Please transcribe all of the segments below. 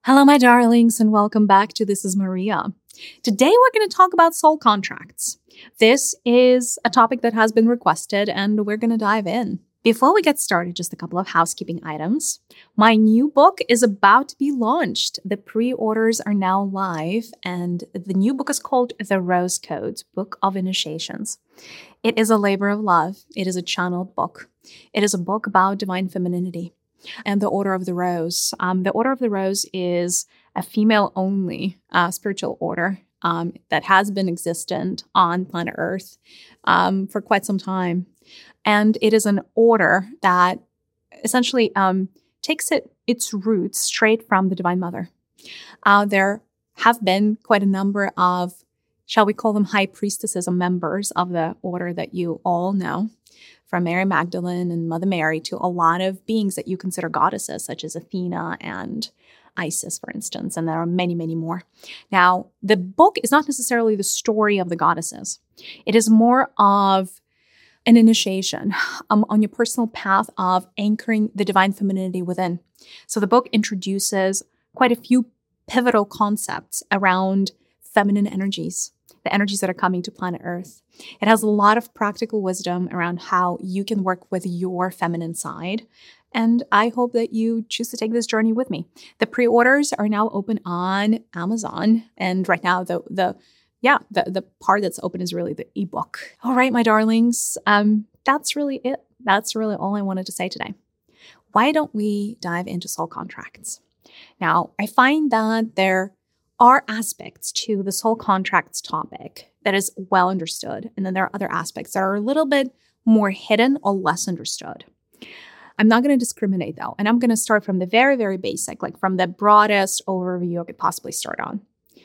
Hello, my darlings, and welcome back to This is Maria. Today, we're going to talk about soul contracts. This is a topic that has been requested, and we're going to dive in. Before we get started, just a couple of housekeeping items. My new book is about to be launched. The pre-orders are now live, and the new book is called The Rose Codes, Book of Initiations. It is a labor of love. It is a channeled book. It is a book about divine femininity. And the Order of the Rose. The Order of the Rose is a female-only spiritual order that has been existent on planet Earth for quite some time. And it is an order that essentially takes its roots straight from the Divine Mother. There have been quite a number of, shall we call them high priestesses or members of the order that you all know, from Mary Magdalene and Mother Mary to a lot of beings that you consider goddesses, such as Athena and Isis, for instance, and there are many, many more. Now, the book is not necessarily the story of the goddesses. It is more of an initiation on your personal path of anchoring the divine femininity within. So the book introduces quite a few pivotal concepts around feminine energies, the energies that are coming to planet Earth. It has a lot of practical wisdom around how you can work with your feminine side. And I hope that you choose to take this journey with me. The pre-orders are now open on Amazon. And right now, the part that's open is really the ebook. All right, my darlings, that's really it. That's really all I wanted to say today. Why don't we dive into soul contracts? Now, I find that there are aspects to the soul contracts topic that is well understood. And then there are other aspects that are a little bit more hidden or less understood. I'm not going to discriminate though. And I'm going to start from the very, very basic, like from the broadest overview I could possibly start on.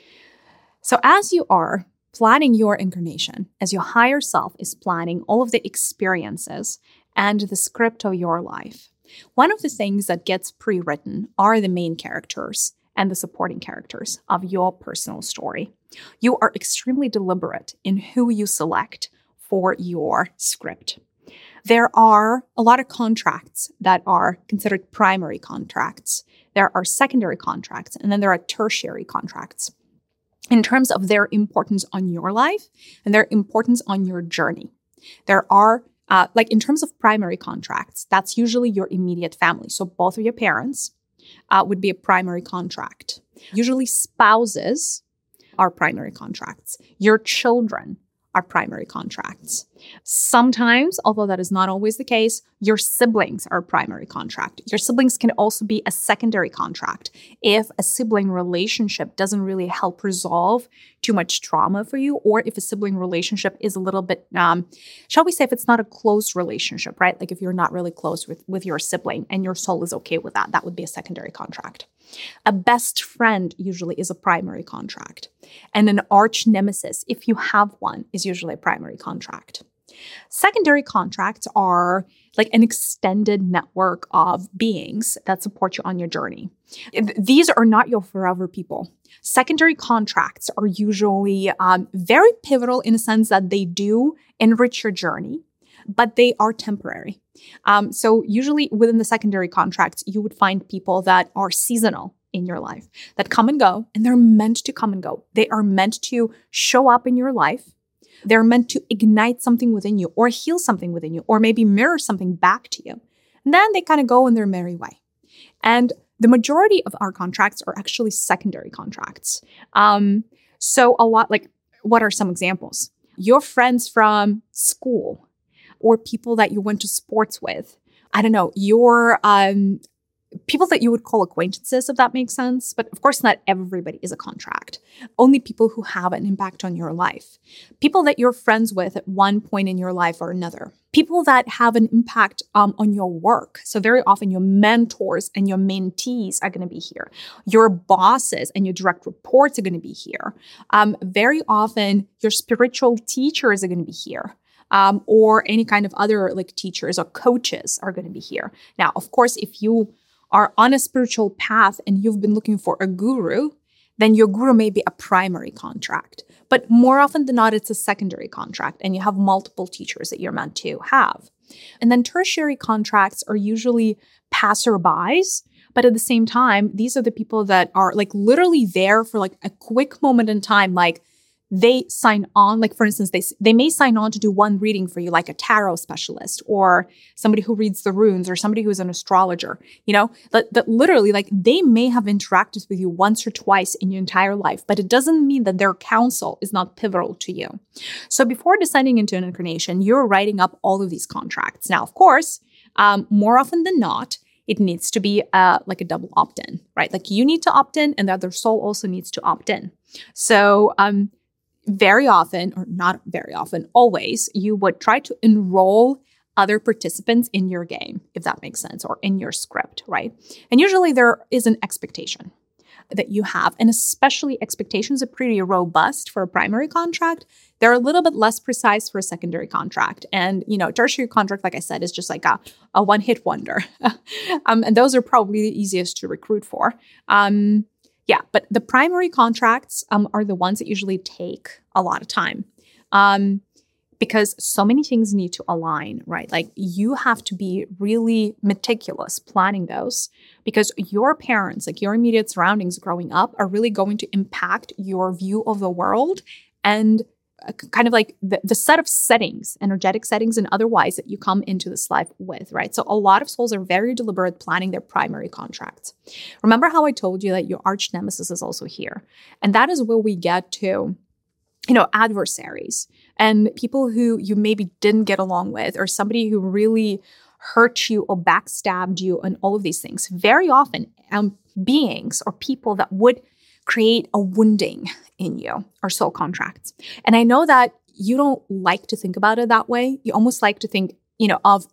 So as you are planning your incarnation, as your higher self is planning all of the experiences and the script of your life, one of the things that gets pre-written are the main characters and the supporting characters of your personal story. You are extremely deliberate in who you select for your script. There are a lot of contracts that are considered primary contracts. There are secondary contracts, and then there are tertiary contracts in terms of their importance on your life and their importance on your journey. There are, in terms of primary contracts, that's usually your immediate family. So both of your parents would be a primary contract. Usually spouses are primary contracts. Your children are primary contracts. Sometimes, although that is not always the case, your siblings are a primary contract. Your siblings can also be a secondary contract if a sibling relationship doesn't really help resolve too much trauma for you, or if a sibling relationship is a little bit, shall we say, if it's not a close relationship, right? Like if you're not really close with your sibling and your soul is okay with that, that would be a secondary contract. A best friend usually is a primary contract. And an arch nemesis, if you have one, is usually a primary contract. Secondary contracts are like an extended network of beings that support you on your journey. These are not your forever people. Secondary contracts are usually very pivotal in a sense that they do enrich your journey, but they are temporary. So usually within the secondary contracts, you would find people that are seasonal in your life, that come and go, and they're meant to come and go. They are meant to show up in your life. They're meant to ignite something within you or heal something within you or maybe mirror something back to you. And then they kind of go in their merry way. And the majority of our contracts are actually secondary contracts. So a lot, like, what are some examples? Your friends from school or people that you went to sports with. I don't know, your people that you would call acquaintances, if that makes sense. But of course, not everybody is a contract. Only people who have an impact on your life. People that you're friends with at one point in your life or another. People that have an impact on your work. So very often your mentors and your mentees are going to be here. Your bosses and your direct reports are going to be here. Very often your spiritual teachers are going to be here. Or any kind of other like teachers or coaches are going to be here. Now, of course, if you are on a spiritual path and you've been looking for a guru, then your guru may be a primary contract. But more often than not, it's a secondary contract and you have multiple teachers that you're meant to have. And then tertiary contracts are usually passerbys, But at the same time, these are the people that are like literally there for like a quick moment in time. Like they sign on, like for instance, they may sign on to do one reading for you, like a tarot specialist or somebody who reads the runes or somebody who's an astrologer, that literally like they may have interacted with you once or twice in your entire life, but it doesn't mean that their counsel is not pivotal to you. So before descending into an incarnation, you're writing up all of these contracts. Now, of course, more often than not, it needs to be like a double opt-in, right? Like you need to opt in and the other soul also needs to opt in. So, very often, or not very often, always, you would try to enroll other participants in your game, if that makes sense, or in your script, right? And usually there is an expectation that you have, and especially expectations are pretty robust for a primary contract. They're a little bit less precise for a secondary contract. And, tertiary contract, like I said, is just like a one-hit wonder. And those are probably the easiest to recruit for. Yeah, but the primary contracts are the ones that usually take a lot of time because so many things need to align, right? Like you have to be really meticulous planning those because your parents, like your immediate surroundings growing up, are really going to impact your view of the world and kind of like the set of settings, energetic settings and otherwise that you come into this life with, right? So a lot of souls are very deliberate planning their primary contracts. Remember how I told you that your arch nemesis is also here? And that is where we get to, adversaries and people who you maybe didn't get along with or somebody who really hurt you or backstabbed you and all of these things. Very often, beings or people that would create a wounding in you or soul contracts. And I know that you don't like to think about it that way. You almost like to think, of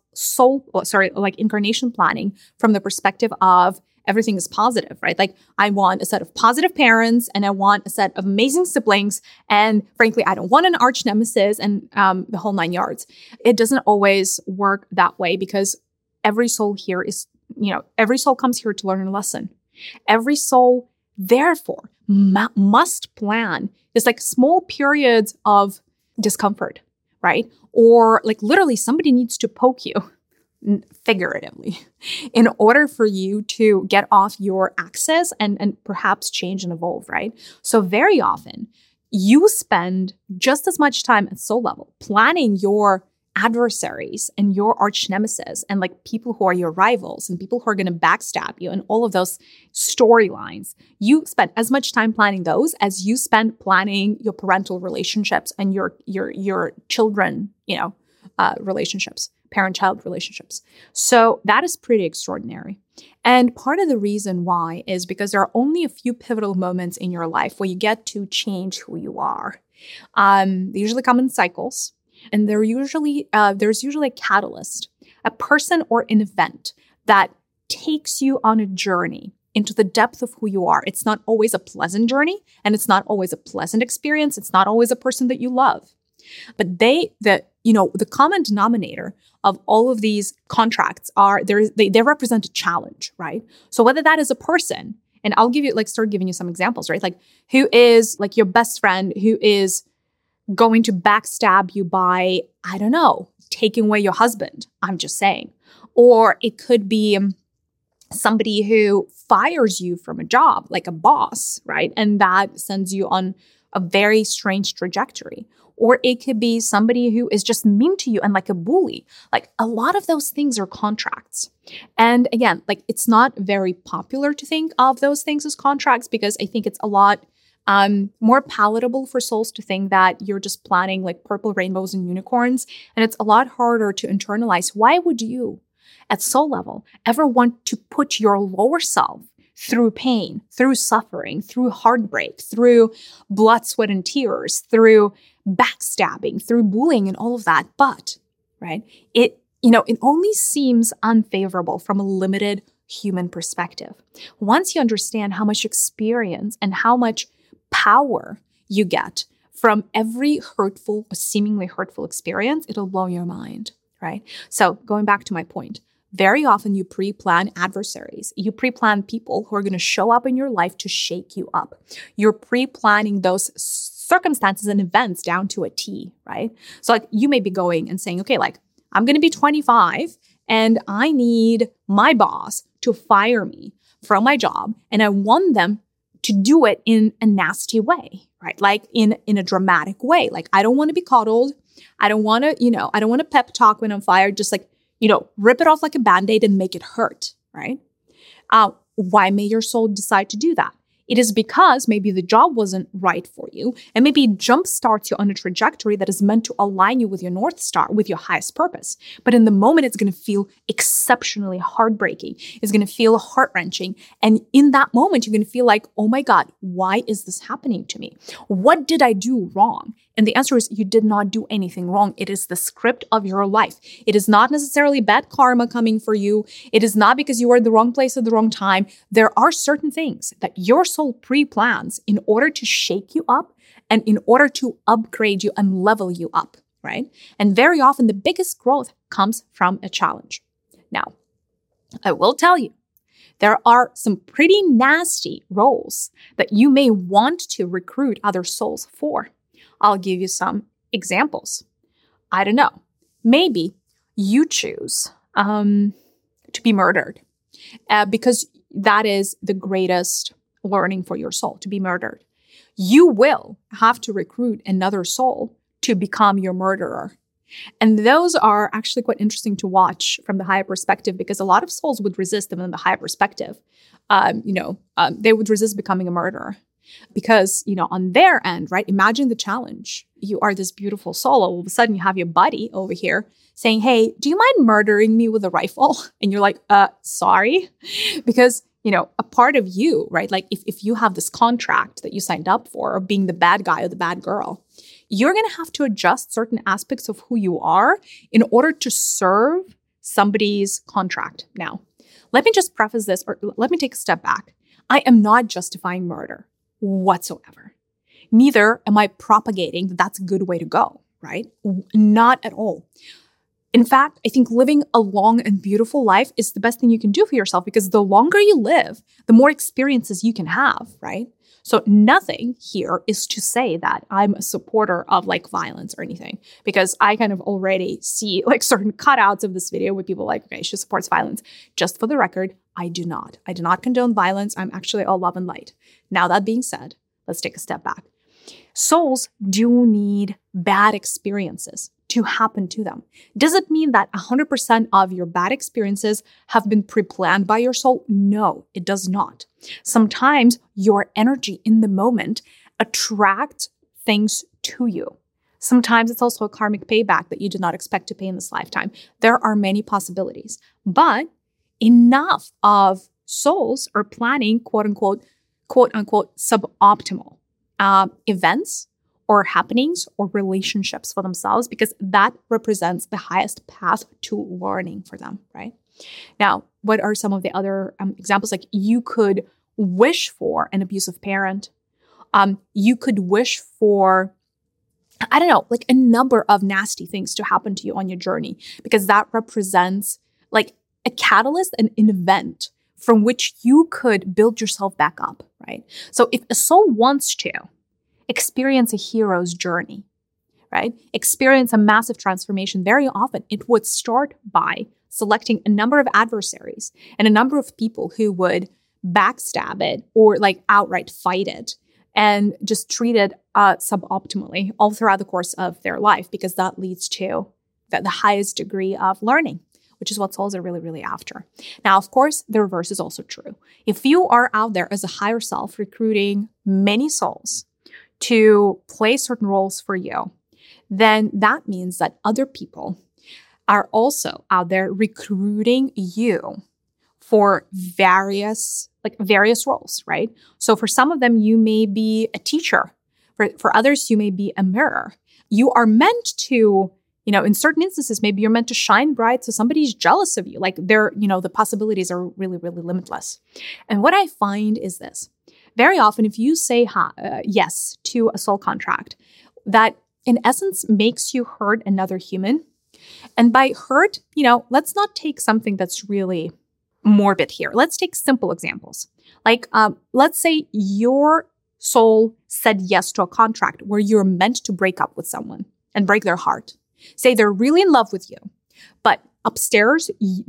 incarnation planning from the perspective of everything is positive, right? Like I want a set of positive parents and I want a set of amazing siblings. And frankly, I don't want an arch nemesis and the whole 9 yards. It doesn't always work that way because every soul here is, every soul comes here to learn a lesson. Every soul therefore must plan this like small periods of discomfort, right? Or like literally somebody needs to poke you figuratively in order for you to get off your axis and perhaps change and evolve, right? So very often you spend just as much time at soul level planning your adversaries and your arch nemesis and like people who are your rivals and people who are going to backstab you and all of those storylines. You spend as much time planning those as you spend planning your parental relationships and your children, relationships, parent-child relationships. So that is pretty extraordinary. And part of the reason why is because there are only a few pivotal moments in your life where you get to change who you are. They usually come in cycles. And there's usually a catalyst, a person or an event that takes you on a journey into the depth of who you are. It's not always a pleasant journey, and it's not always a pleasant experience. It's not always a person that you love. But the common denominator of all of these contracts are they represent a challenge, right? So whether that is a person, and I'll start giving you some examples, right? Like who is like your best friend who is going to backstab you by, I don't know, taking away your husband. I'm just saying. Or it could be somebody who fires you from a job, like a boss, right? And that sends you on a very strange trajectory. Or it could be somebody who is just mean to you and like a bully. Like a lot of those things are contracts. And again, like it's not very popular to think of those things as contracts because I think it's a lot more palatable for souls to think that you're just planning like purple rainbows and unicorns. And it's a lot harder to internalize. Why would you, at soul level, ever want to put your lower self through pain, through suffering, through heartbreak, through blood, sweat, and tears, through backstabbing, through bullying and all of that? But, right, it only seems unfavorable from a limited human perspective. Once you understand how much experience and how much power you get from every hurtful or seemingly hurtful experience, it'll blow your mind, right? So going back to my point, very often you pre-plan adversaries. You pre-plan people who are going to show up in your life to shake you up. You're pre-planning those circumstances and events down to a T, right? So like you may be going and saying, okay, like I'm going to be 25 and I need my boss to fire me from my job and I want them to do it in a nasty way, right? Like in a dramatic way. Like I don't want to be coddled. I don't want to, I don't want to pep talk when I'm fired. Just like, rip it off like a Band-Aid and make it hurt, right? Why may your soul decide to do that? It is because maybe the job wasn't right for you, and maybe it jumpstarts you on a trajectory that is meant to align you with your North Star, with your highest purpose. But in the moment, it's going to feel exceptionally heartbreaking. It's going to feel heart-wrenching. And in that moment, you're going to feel like, oh my God, why is this happening to me? What did I do wrong? And the answer is you did not do anything wrong. It is the script of your life. It is not necessarily bad karma coming for you. It is not because you were in the wrong place at the wrong time. There are certain things that your soul pre-plans in order to shake you up and in order to upgrade you and level you up, right? And very often the biggest growth comes from a challenge. Now, I will tell you, there are some pretty nasty roles that you may want to recruit other souls for. I'll give you some examples. I don't know. Maybe you choose to be murdered because that is the greatest learning for your soul, to be murdered. You will have to recruit another soul to become your murderer. And those are actually quite interesting to watch from the higher perspective because a lot of souls would resist them in the higher perspective. They would resist becoming a murderer. Because, on their end, right? Imagine the challenge. You are this beautiful soul. All of a sudden, you have your buddy over here saying, hey, do you mind murdering me with a rifle? And you're like, sorry. Because, a part of you, right? Like if you have this contract that you signed up for of being the bad guy or the bad girl, you're going to have to adjust certain aspects of who you are in order to serve somebody's contract. Now, let me just preface this, or let me take a step back. I am not justifying murder whatsoever. Neither am I propagating that that's a good way to go, right? Not at all. In fact, I think living a long and beautiful life is the best thing you can do for yourself because the longer you live, the more experiences you can have, right? So nothing here is to say that I'm a supporter of violence or anything, because I kind of already see certain cutouts of this video with people like, okay, she supports violence. Just for the record, I do not. I do not condone violence. I'm actually all love and light. Now, that being said, let's take a step back. Souls do need bad experiences to happen to them. Does it mean that 100% of your bad experiences have been pre-planned by your soul? No, it does not. Sometimes your energy in the moment attracts things to you. Sometimes it's also a karmic payback that you did not expect to pay in this lifetime. There are many possibilities, but enough of souls are planning quote unquote suboptimal events or happenings or relationships for themselves because that represents the highest path to learning for them, right? Now, what are some of the other examples? You could wish for an abusive parent. You could wish for, a number of nasty things to happen to you on your journey because that represents a catalyst and an event from which you could build yourself back up, right? So if a soul wants to experience a hero's journey, right? Experience a massive transformation, very often it would start by selecting a number of adversaries and a number of people who would backstab it or outright fight it and just treat it suboptimally all throughout the course of their life because that leads to the highest degree of learning, which is what souls are really, really after. Now, of course, the reverse is also true. If you are out there as a higher self recruiting many souls to play certain roles for you, then that means that other people are also out there recruiting you for various roles, right? So for some of them, you may be a teacher. For others, you may be a mirror. You are meant to, in certain instances, maybe you're meant to shine bright so somebody's jealous of you. The possibilities are really, really limitless. And what I find is this. Very often, if you say yes to a soul contract, that in essence makes you hurt another human. And by hurt, let's not take something that's really morbid here. Let's take simple examples. Let's say your soul said yes to a contract where you're meant to break up with someone and break their heart. Say they're really in love with you, but upstairs,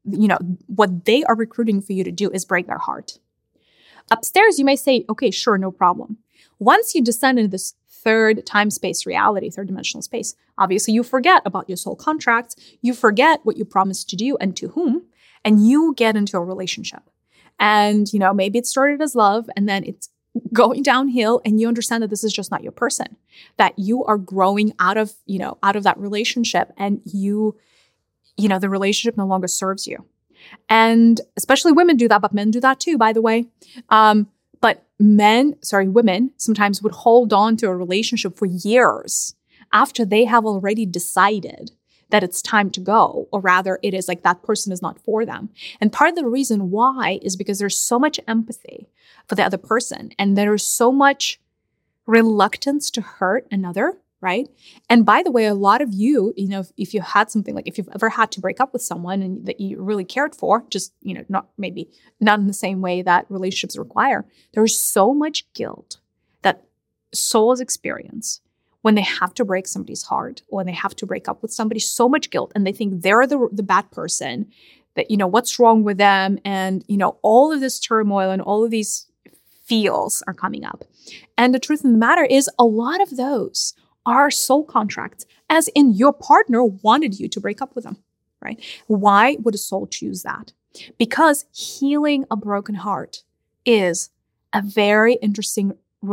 what they are recruiting for you to do is break their heart. Upstairs, you may say, okay, sure, no problem. Once you descend into this third time-space reality, third dimensional space, obviously you forget about your soul contracts, you forget what you promised to do and to whom, and you get into a relationship. And, maybe it started as love and then it's going downhill and you understand that this is just not your person, that you are growing out of that relationship and the relationship no longer serves you. And especially women do that, but men do that too, by the way. But women sometimes would hold on to a relationship for years after they have already decided that it's time to go, or rather it is like that person is not for them. And part of the reason why is because there's so much empathy for the other person and there's so much reluctance to hurt another, right? And by the way, a lot of you, if you had something like, if you've ever had to break up with someone and that you really cared for, just, not in the same way that relationships require, there's so much guilt that souls experience when they have to break somebody's heart, or when they have to break up with somebody, so much guilt, and they think they're the bad person, that, what's wrong with them, and, all of this turmoil and all of these feels are coming up. And the truth of the matter is, a lot of those are soul contracts, as in your partner wanted you to break up with them, right? Why would a soul choose that? Because healing a broken heart is a very interesting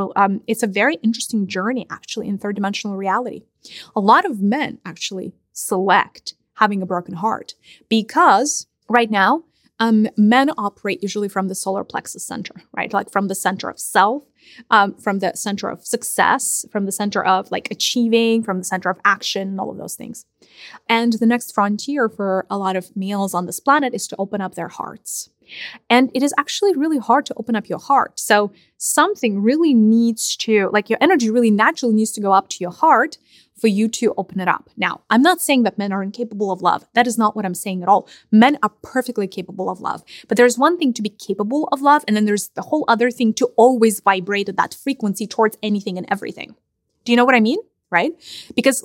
journey, actually, in third dimensional reality. A lot of men actually select having a broken heart because right now, men operate usually from the solar plexus center, right? Like from the center of self, from the center of success, from the center of like achieving, from the center of action, and all of those things. And the next frontier for a lot of males on this planet is to open up their hearts. And it is actually really hard to open up your heart. So something really needs to, like your energy really naturally needs to go up to your heart for you to open it up. Now, I'm not saying that men are incapable of love. That is not what I'm saying at all. Men are perfectly capable of love. But there's one thing to be capable of love, and then there's the whole other thing to always vibrate at that frequency towards anything and everything. Do you know what I mean? Right? Because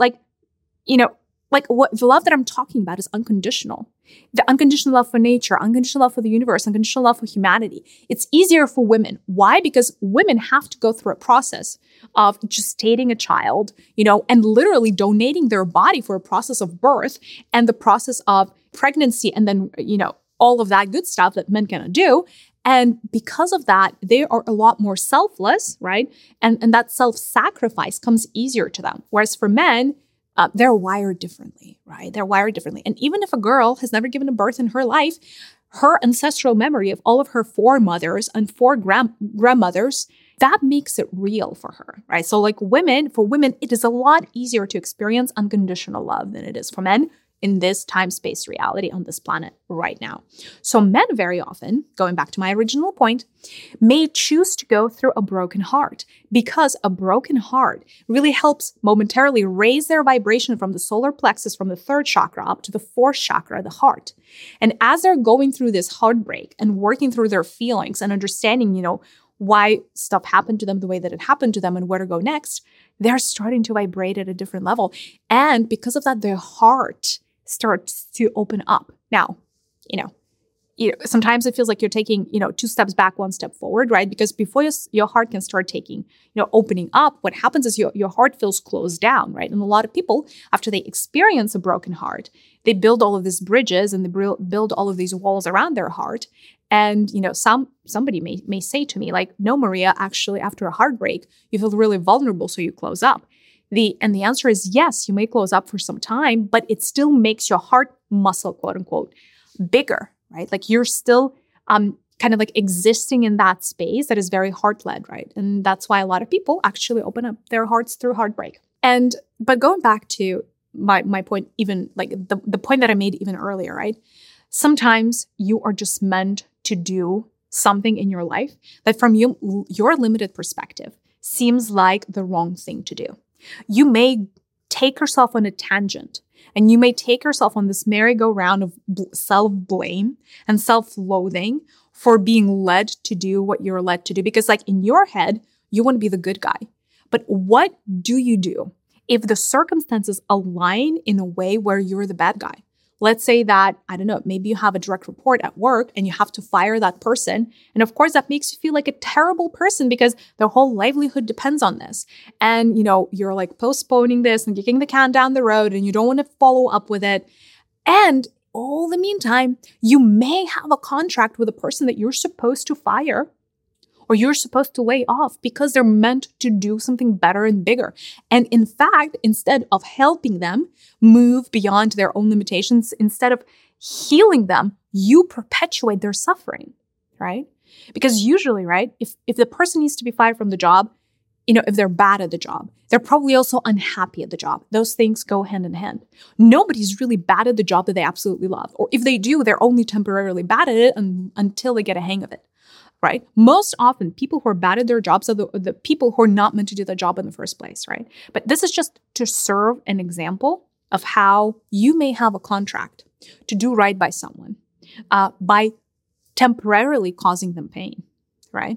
what the love that I'm talking about is unconditional. The unconditional love for nature, unconditional love for the universe, unconditional love for humanity. It's easier for women. Why? Because women have to go through a process of gestating a child, and literally donating their body for a process of birth and the process of pregnancy, and then, all of that good stuff that men cannot do. And because of that, they are a lot more selfless, right? And that self-sacrifice comes easier to them. Whereas for men, they're wired differently, right? They're wired differently. And even if a girl has never given a birth in her life, her ancestral memory of all of her foremothers and grandmothers, that makes it real for her, right? So for women, it is a lot easier to experience unconditional love than it is for men in this time-space reality on this planet right now. So men very often, going back to my original point, may choose to go through a broken heart because a broken heart really helps momentarily raise their vibration from the solar plexus, from the third chakra up to the fourth chakra, the heart. And as they're going through this heartbreak and working through their feelings and understanding, why stuff happened to them the way that it happened to them and where to go next, they're starting to vibrate at a different level. And because of that, their heart starts to open up. Now, sometimes it feels like you're taking, 2 steps back, 1 step forward, right? Because before your heart can start taking, opening up, what happens is your heart feels closed down, right? And a lot of people, after they experience a broken heart, they build all of these bridges and they build all of these walls around their heart. And, somebody may say to me, like, no, Maria, actually, after a heartbreak, you feel really vulnerable, so you close up. The answer is yes, you may close up for some time, but it still makes your heart muscle, quote unquote, bigger, right? Like you're still kind of like existing in that space that is very heart-led, right? And that's why a lot of people actually open up their hearts through heartbreak. But going back to my point, even like the point that I made even earlier, right? Sometimes you are just meant to do something in your life that from your limited perspective seems like the wrong thing to do. You may take yourself on a tangent and you may take yourself on this merry-go-round of self-blame and self-loathing for being led to do what you're led to do. Because like in your head, you want to be the good guy. But what do you do if the circumstances align in a way where you're the bad guy? let's say that, I don't know, maybe you have a direct report at work and you have to fire that person. And of course, that makes you feel like a terrible person because their whole livelihood depends on this. And, you're like postponing this and kicking the can down the road and you don't want to follow up with it. And all the meantime, you may have a contract with a person that you're supposed to fire or you're supposed to lay off because they're meant to do something better and bigger. And in fact, instead of helping them move beyond their own limitations, instead of healing them, you perpetuate their suffering, right? Because usually, right, if the person needs to be fired from the job, if they're bad at the job, they're probably also unhappy at the job. Those things go hand in hand. Nobody's really bad at the job that they absolutely love. Or if they do, they're only temporarily bad at it until they get a hang of it. Right? Most often, people who are bad at their jobs are the people who are not meant to do the job in the first place, right? But this is just to serve an example of how you may have a contract to do right by someone by temporarily causing them pain, right?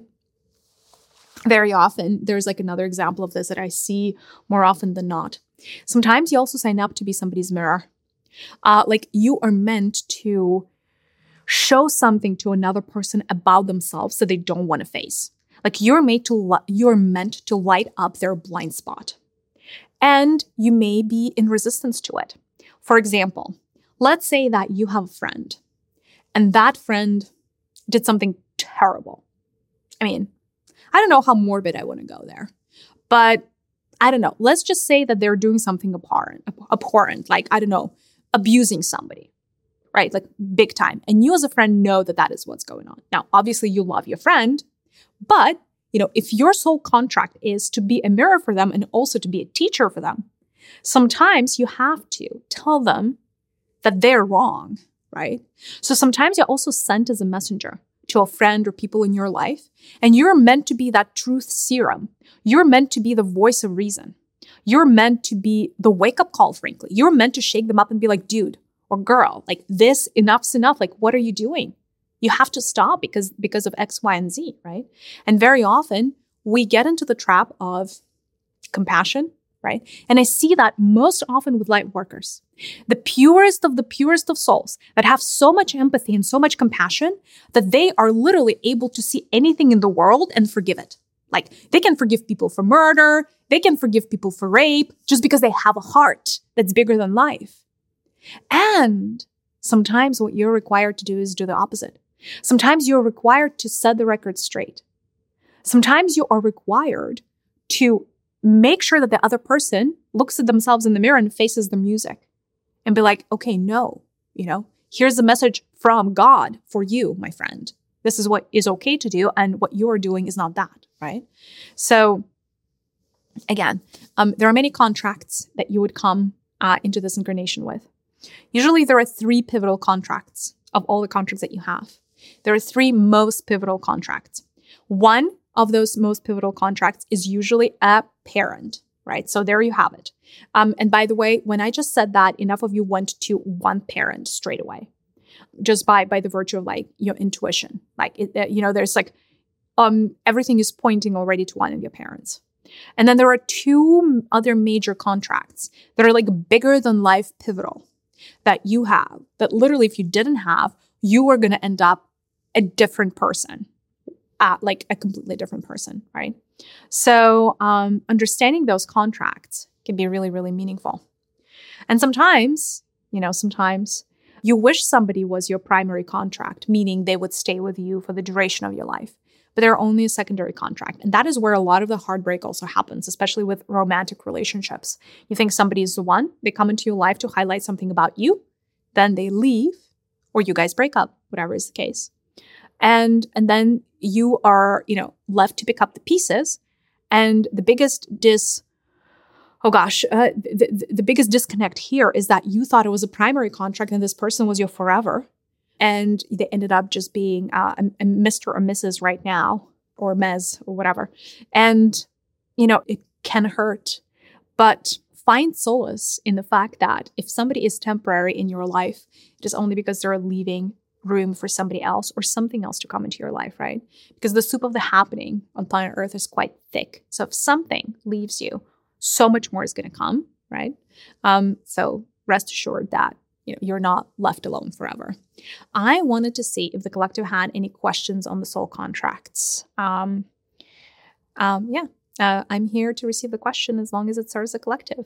Very often, there's like another example of this that I see more often than not. Sometimes you also sign up to be somebody's mirror. Like you are meant to show something to another person about themselves that they don't want to face. Like you're meant to light up their blind spot. And you may be in resistance to it. For example, let's say that you have a friend and that friend did something terrible. I mean, I don't know how morbid I want to go there, but I don't know. Let's just say that they're doing something abhorrent, like, I don't know, abusing somebody. Right? Like big time. And you as a friend know that that is what's going on. Now, obviously you love your friend, but if your sole contract is to be a mirror for them and also to be a teacher for them, sometimes you have to tell them that they're wrong, right? So sometimes you're also sent as a messenger to a friend or people in your life, and you're meant to be that truth serum. You're meant to be the voice of reason. You're meant to be the wake-up call, frankly. You're meant to shake them up and be like, dude, or girl, like this, enough's enough. Like, what are you doing? You have to stop because of X, Y, and Z, right? And very often we get into the trap of compassion, right? And I see that most often with light workers, the purest of souls that have so much empathy and so much compassion that they are literally able to see anything in the world and forgive it. Like they can forgive people for murder. They can forgive people for rape just because they have a heart that's bigger than life. And sometimes what you're required to do is do the opposite. Sometimes you're required to set the record straight. Sometimes you are required to make sure that the other person looks at themselves in the mirror and faces the music and be like, okay, no, here's the message from God for you, my friend. This is what is okay to do, and what you're doing is not that, right? So again, there are many contracts that you would come into this incarnation with. Usually there are 3 pivotal contracts of all the contracts that you have. There are 3 most pivotal contracts. One of those most pivotal contracts is usually a parent, right? So there you have it. And by the way, when I just said that, enough of you went to one parent straight away, just by the virtue of like your intuition. Like, there's like, everything is pointing already to one of your parents. And then there are 2 other major contracts that are like bigger than life pivotal that you have, that literally if you didn't have, you are going to end up a different person, like a completely different person, right? So understanding those contracts can be really, really meaningful. And sometimes you wish somebody was your primary contract, meaning they would stay with you for the duration of your life, but they're only a secondary contract. And that is where a lot of the heartbreak also happens, especially with romantic relationships. You think somebody is the one, they come into your life to highlight something about you, then they leave, or you guys break up, whatever is the case. And then you are, left to pick up the pieces. And the biggest the biggest disconnect here is that you thought it was a primary contract and this person was your forever. And they ended up just being a Mr. or Mrs. right now, or Ms. or whatever. And, it can hurt. But find solace in the fact that if somebody is temporary in your life, it is only because they're leaving room for somebody else or something else to come into your life, right? Because the soup of the happening on planet Earth is quite thick. So if something leaves you, so much more is going to come, right? So rest assured that you're not left alone forever. I wanted to see if the collective had any questions on the soul contracts. I'm here to receive the question as long as it serves the collective.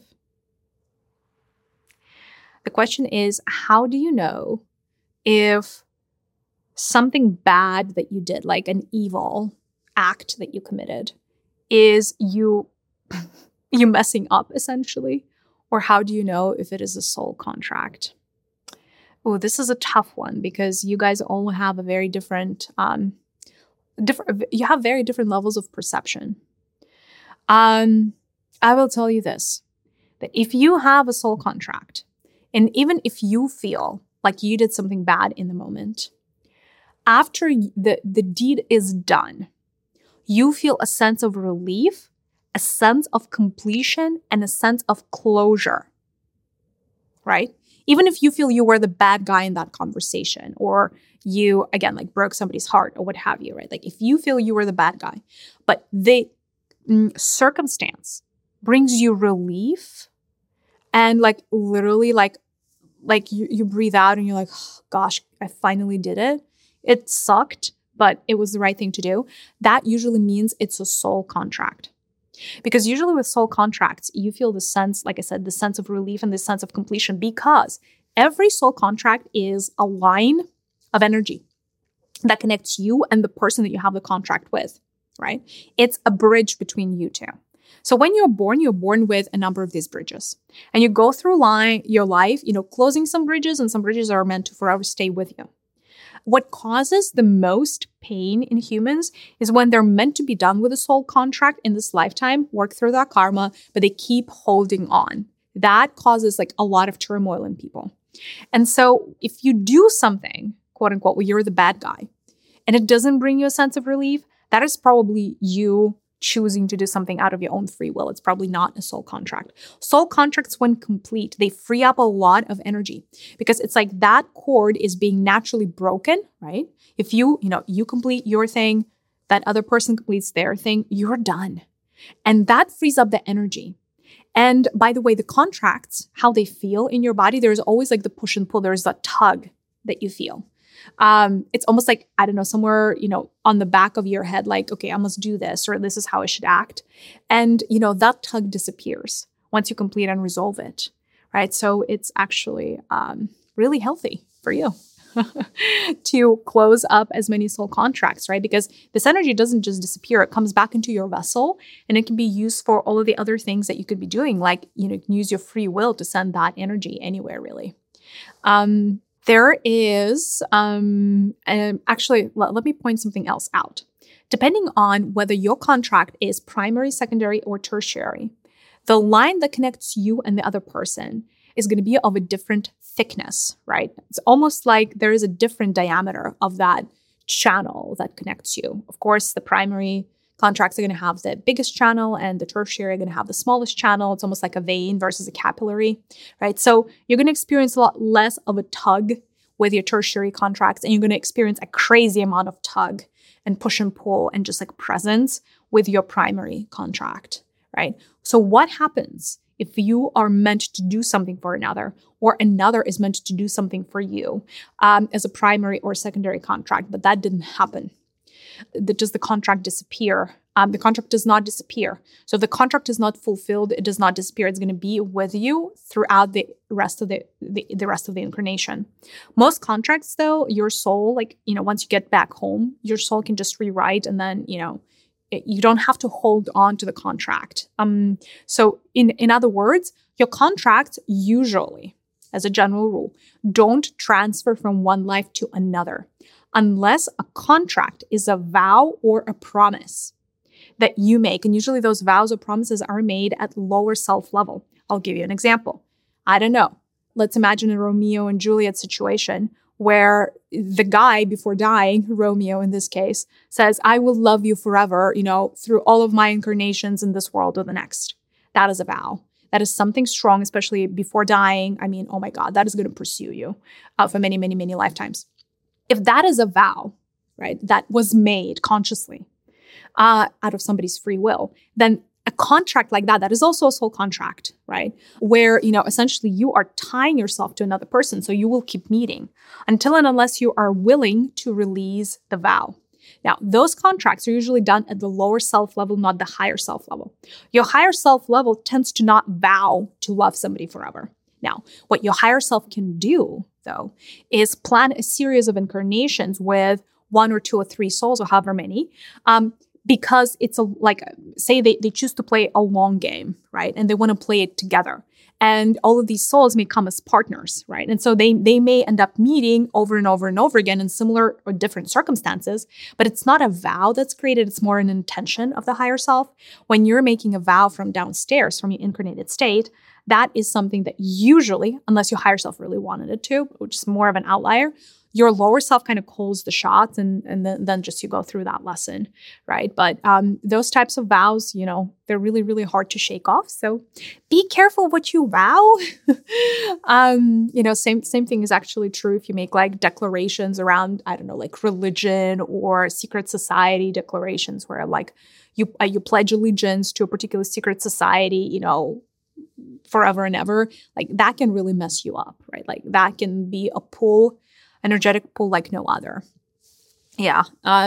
The question is, how do you know if something bad that you did, like an evil act that you committed, is you messing up essentially? Or how do you know if it is a soul contract? Oh, this is a tough one because you guys all have a very different, you have very different levels of perception. I will tell you this, that if you have a soul contract, and even if you feel like you did something bad in the moment, after the deed is done, you feel a sense of relief, a sense of completion, and a sense of closure, right? Even if you feel you were the bad guy in that conversation, or you, again, like broke somebody's heart or what have you, right? Like if you feel you were the bad guy, but the circumstance brings you relief and like literally like you breathe out and you're like, oh, gosh, I finally did it. It sucked, but it was the right thing to do. That usually means it's a soul contract. Because usually with soul contracts, you feel the sense, like I said, the sense of relief and the sense of completion, because every soul contract is a line of energy that connects you and the person that you have the contract with, right? It's a bridge between you two. So when you're born with a number of these bridges, and you go through your life, closing some bridges, and some bridges are meant to forever stay with you. What causes the most pain in humans is when they're meant to be done with a soul contract in this lifetime, work through that karma, but they keep holding on. That causes like a lot of turmoil in people. And so if you do something, quote unquote, where you're the bad guy, and it doesn't bring you a sense of relief, that is probably you choosing to do something out of your own free will. It's probably not a soul contract. Soul contracts, when complete, they free up a lot of energy because it's like that cord is being naturally broken, right? If you complete your thing, that other person completes their thing, you're done. And that frees up the energy. And by the way, the contracts, how they feel in your body, there's always like the push and pull. There's a tug that you feel. It's almost like, I don't know, somewhere, on the back of your head, like, okay, I must do this, or this is how I should act. And, that tug disappears once you complete and resolve it, right? So it's actually really healthy for you to close up as many soul contracts, right? Because this energy doesn't just disappear. It comes back into your vessel, and it can be used for all of the other things that you could be doing. Like, you can use your free will to send that energy anywhere, really. There is, actually, let me point something else out. Depending on whether your contract is primary, secondary, or tertiary, the line that connects you and the other person is going to be of a different thickness, right? It's almost like there is a different diameter of that channel that connects you. Of course, the primary contracts are going to have the biggest channel, and the tertiary are going to have the smallest channel. It's almost like a vein versus a capillary, right? So you're going to experience a lot less of a tug with your tertiary contracts, and you're going to experience a crazy amount of tug and push and pull and just like presence with your primary contract, right? So what happens if you are meant to do something for another, or another is meant to do something for you as a primary or secondary contract, but that didn't happen? Does the contract disappear? The contract does not disappear. So if the contract is not fulfilled, it does not disappear. It's going to be with you throughout the rest of the rest of the incarnation. Most contracts, though, your soul, like, once you get back home, your soul can just rewrite, and then, you don't have to hold on to the contract. So in other words, your contracts usually, as a general rule, don't transfer from one life to another, unless a contract is a vow or a promise that you make. And usually those vows or promises are made at lower self level. I'll give you an example. I don't know. Let's imagine a Romeo and Juliet situation where the guy, before dying, Romeo in this case, says, I will love you forever, through all of my incarnations in this world or the next. That is a vow. That is something strong, especially before dying. I mean, oh my God, that is going to pursue you for many, many, many lifetimes. If that is a vow, right, that was made consciously out of somebody's free will, then a contract like that is also a soul contract, right? Where, essentially you are tying yourself to another person. So you will keep meeting until and unless you are willing to release the vow. Now, those contracts are usually done at the lower self level, not the higher self level. Your higher self level tends to not vow to love somebody forever. Now, what your higher self can do, though, is plan a series of incarnations with 1 or 2 or 3 souls or however many, because it's say they choose to play a long game, right? And they want to play it together. And all of these souls may come as partners, right? And so they may end up meeting over and over and over again in similar or different circumstances, but it's not a vow that's created. It's more an intention of the higher self. When you're making a vow from downstairs, from your incarnated state, that is something that usually, unless your higher self really wanted it to, which is more of an outlier, your lower self kind of calls the shots and then just you go through that lesson, right? But those types of vows, they're really, really hard to shake off. So be careful what you vow. Same thing is actually true if you make like declarations around, I don't know, like religion or secret society declarations where like you pledge allegiance to a particular secret society, forever and ever. Like that can really mess you up, right? Like that can be a energetic pull like no other. Yeah.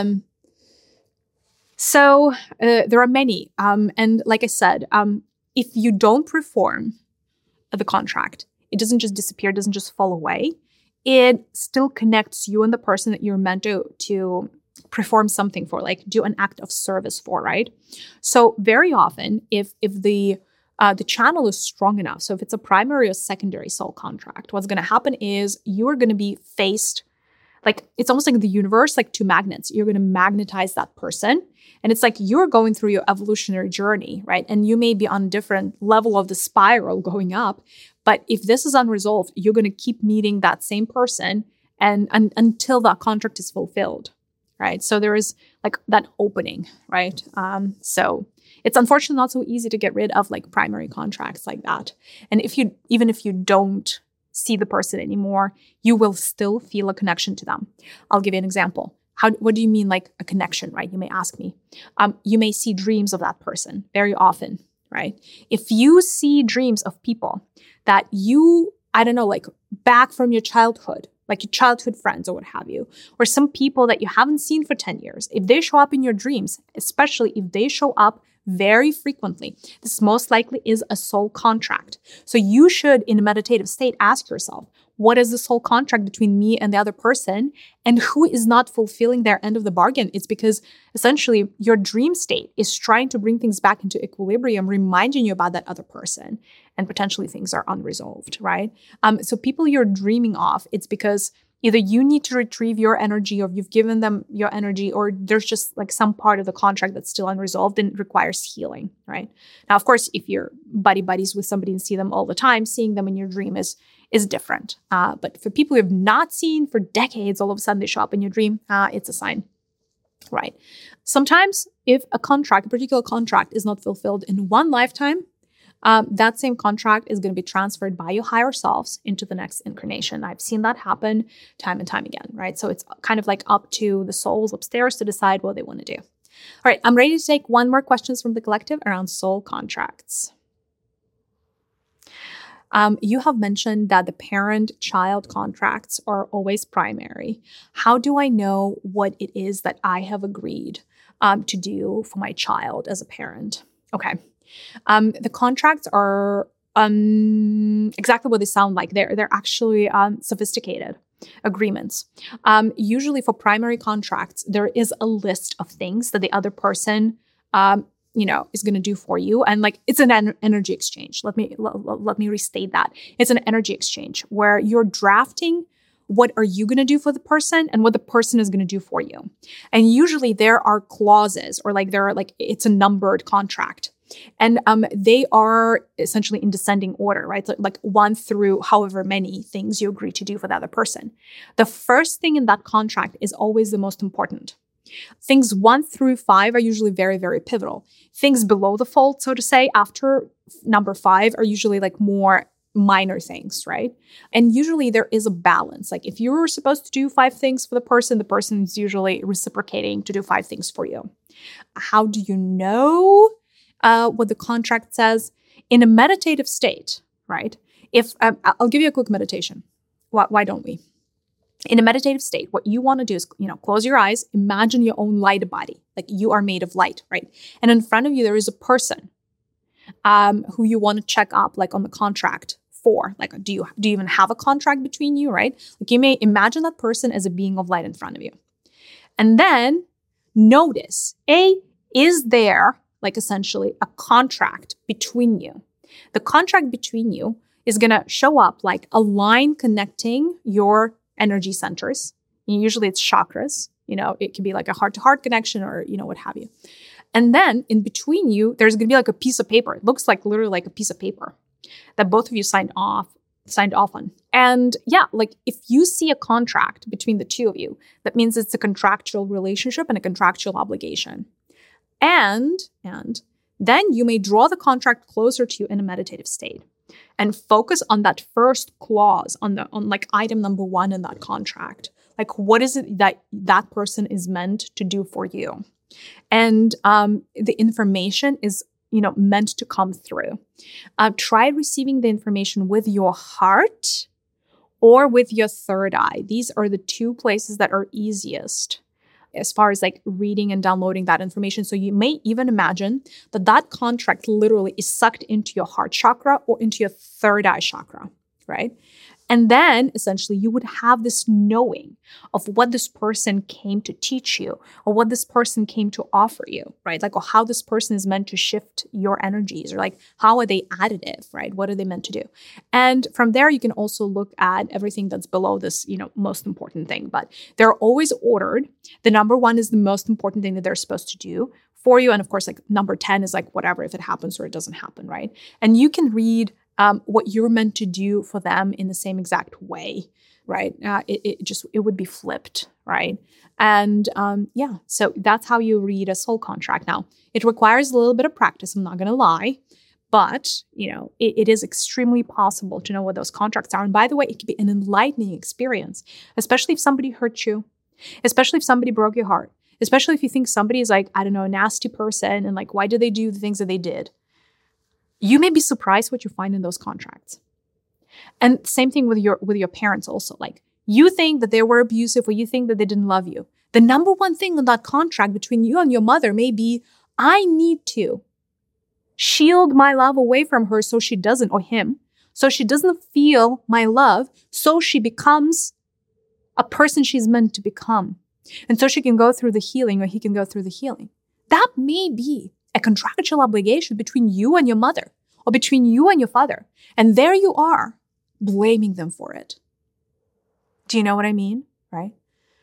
So there are many. And like I said, if you don't perform the contract, it doesn't just disappear, it doesn't just fall away. It still connects you and the person that you're meant to perform something for, like do an act of service for, right? So very often, if the channel is strong enough, so if it's a primary or secondary soul contract, what's going to happen is you're going to be faced, like it's almost like the universe, like 2 magnets. You're going to magnetize that person. And it's like you're going through your evolutionary journey, right? And you may be on a different level of the spiral going up. But if this is unresolved, you're going to keep meeting that same person and until that contract is fulfilled, right? So there is like that opening, right? So it's unfortunately not so easy to get rid of like primary contracts like that. And even if you don't see the person anymore, you will still feel a connection to them. I'll give you an example. What do you mean like a connection, right? You may ask me. You may see dreams of that person very often, right? If you see dreams of people that you, I don't know, like back from your childhood, like your childhood friends or what have you, or some people that you haven't seen for 10 years, if they show up in your dreams, especially if they show up very frequently, this most likely is a soul contract. So you should, in a meditative state, ask yourself, what is the soul contract between me and the other person? And who is not fulfilling their end of the bargain? It's because essentially your dream state is trying to bring things back into equilibrium, reminding you about that other person. And potentially things are unresolved, right? So people you're dreaming of, it's because either you need to retrieve your energy or you've given them your energy, or there's just like some part of the contract that's still unresolved and requires healing, right? Now, of course, if you're buddies with somebody and see them all the time, seeing them in your dream is different. But for people you have not seen for decades, all of a sudden they show up in your dream, it's a sign, right? Sometimes if a particular contract is not fulfilled in one lifetime, that same contract is going to be transferred by your higher selves into the next incarnation. I've seen that happen time and time again, right? So it's kind of like up to the souls upstairs to decide what they want to do. All right, I'm ready to take one more questions from the collective around soul contracts. You have mentioned that the parent-child contracts are always primary. How do I know what it is that I have agreed to do for my child as a parent? Okay. The contracts are exactly what they sound like. They're actually sophisticated agreements. Usually for primary contracts, there is a list of things that the other person is going to do for you. And like, it's an energy exchange. Let me restate that. It's an energy exchange where you're drafting what are you going to do for the person and what the person is going to do for you. And usually there are clauses or it's a numbered contract. And they are essentially in descending order, right? So like 1 through however many things you agree to do for the other person. The first thing in that contract is always the most important. Things 1 through 5 are usually very, very pivotal. Things below the fold, so to say, after number 5 are usually like more minor things, right? And usually there is a balance. Like if you were supposed to do 5 things for the person is usually reciprocating to do 5 things for you. How do you know? what the contract says, in a meditative state, right? If I'll give you a quick meditation. Why don't we? In a meditative state, what you want to do is, close your eyes, imagine your own light body, like you are made of light, right? And in front of you, there is a person who you want to check up, like on the contract for. Like, do you even have a contract between you, right? Like, you may imagine that person as a being of light in front of you. And then notice, is there, like, essentially a contract between you? The contract between you is going to show up like a line connecting your energy centers. Usually it's chakras. It can be like a heart-to-heart connection or, what have you. And then in between you, there's going to be like a piece of paper. It looks like literally like a piece of paper that both of you signed off on. And yeah, like if you see a contract between the two of you, that means it's a contractual relationship and a contractual obligation. And then you may draw the contract closer to you in a meditative state and focus on that first clause, on like item number 1 in that contract. Like, what is it that person is meant to do for you? And the information is, meant to come through. Try receiving the information with your heart or with your third eye. These are the two places that are easiest as far as like reading and downloading that information. So you may even imagine that contract literally is sucked into your heart chakra or into your third eye chakra, right? And then essentially you would have this knowing of what this person came to teach you or what this person came to offer you, right? Like, or how this person is meant to shift your energies, or like, how are they additive, right? What are they meant to do? And from there, you can also look at everything that's below this, most important thing, but they're always ordered. The number 1 is the most important thing that they're supposed to do for you. And of course, like number 10 is like whatever, if it happens or it doesn't happen, right? And you can read what you're meant to do for them in the same exact way, right? It would be flipped, right? And so that's how you read a soul contract. Now, it requires a little bit of practice, I'm not going to lie, but, it is extremely possible to know what those contracts are. And by the way, it can be an enlightening experience, especially if somebody hurt you, especially if somebody broke your heart, especially if you think somebody is like, I don't know, a nasty person and like, why did they do the things that they did? You may be surprised what you find in those contracts. And same thing with your parents also. Like, you think that they were abusive or you think that they didn't love you. The number 1 thing on that contract between you and your mother may be, I need to shield my love away from her so she doesn't, or him, so she doesn't feel my love, so she becomes a person she's meant to become. And so she can go through the healing, or he can go through the healing. That may be a contractual obligation between you and your mother, or between you and your father. And there you are, blaming them for it. Do you know what I mean? Right?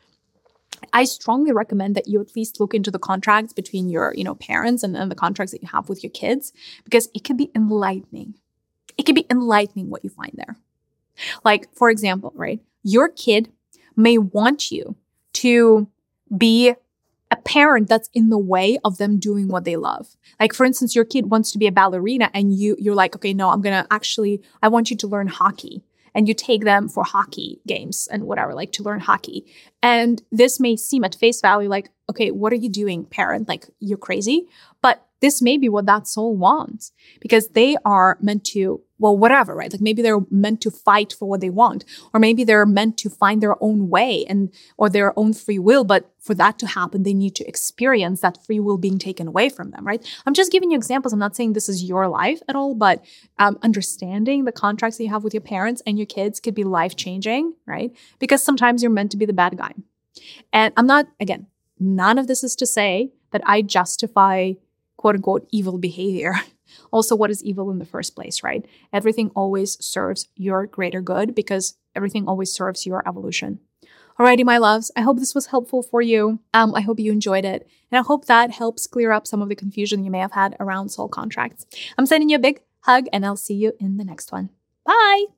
I strongly recommend that you at least look into the contracts between your, parents and the contracts that you have with your kids, because it can be enlightening. It can be enlightening what you find there. Like, for example, right? Your kid may want you to be a parent that's in the way of them doing what they love. Like, for instance, your kid wants to be a ballerina and you're like, okay, no, I want you to learn hockey. And you take them for hockey games and whatever, like to learn hockey. And this may seem at face value like, okay, what are you doing, parent? Like, you're crazy. But this may be what that soul wants, because they are meant to, whatever, right? Like, maybe they're meant to fight for what they want, or maybe they're meant to find their own way or their own free will. But for that to happen, they need to experience that free will being taken away from them, right? I'm just giving you examples. I'm not saying this is your life at all, but understanding the contracts that you have with your parents and your kids could be life-changing, right? Because sometimes you're meant to be the bad guy. And none of this is to say that I justify quote unquote evil behavior. Also, what is evil in the first place, right? Everything always serves your greater good, because everything always serves your evolution. Alrighty, my loves, I hope this was helpful for you. I hope you enjoyed it. And I hope that helps clear up some of the confusion you may have had around soul contracts. I'm sending you a big hug, and I'll see you in the next one. Bye!